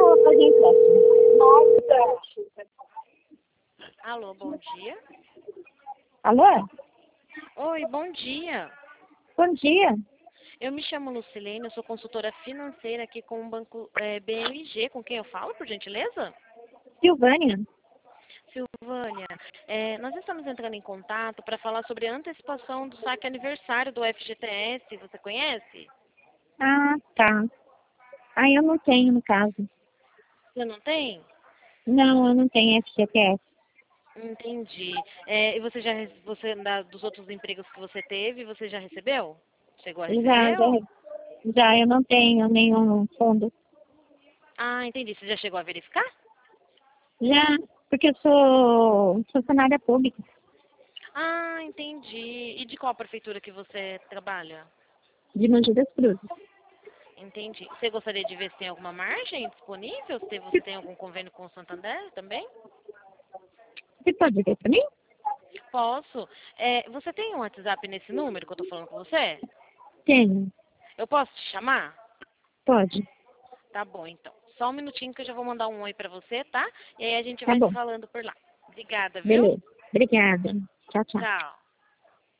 vou fazer empréstimo. Alô, bom dia. Alô? Oi, bom dia. Bom dia. Eu me chamo Lucilene, eu sou consultora financeira aqui com o banco BMG. Com quem eu falo, por gentileza? Silvânia? Silvânia, nós estamos entrando em contato para falar sobre a antecipação do saque aniversário do FGTS. Você conhece? Ah, tá. Ah, eu não tenho, no caso. Você não tem? Não, eu não tenho FGTS. Entendi. E dos outros empregos que você teve, você já recebeu? Chegou a Já, receber? já eu não tenho nenhum fundo. Ah, entendi. Você já chegou a verificar? Já, porque eu sou funcionária pública Ah, entendi. E de qual prefeitura que você trabalha? de Mogi das Cruzes. Entendi. Você gostaria de ver se tem alguma margem disponível? Se você tem algum convênio com o Santander também? Você pode ver para mim? Posso. Você tem um WhatsApp nesse número que eu tô falando com você? Tenho. Eu posso te chamar? Pode. Tá bom, então. Só um minutinho que eu já vou mandar um oi pra você, tá? E aí a gente Tá vai se bom. falando por lá. Obrigada, viu? Beleza. Obrigada. Tchau, tchau. Tchau.